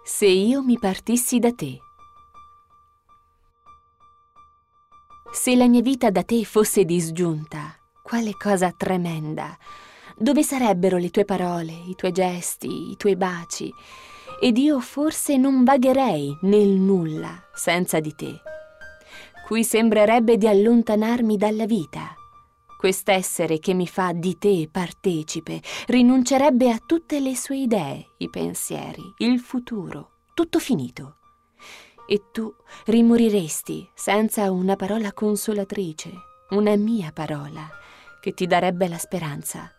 Se io mi partissi da te. Se la mia vita da te fosse disgiunta, quale cosa tremenda! Dove sarebbero le tue parole, i tuoi gesti, i tuoi baci? Ed io forse non vagherei nel nulla senza di te. Qui sembrerebbe di allontanarmi dalla vita. Quest'essere che mi fa di te partecipe rinuncerebbe a tutte le sue idee, i pensieri, il futuro, tutto finito. E tu rimoriresti senza una parola consolatrice, una mia parola che ti darebbe la speranza.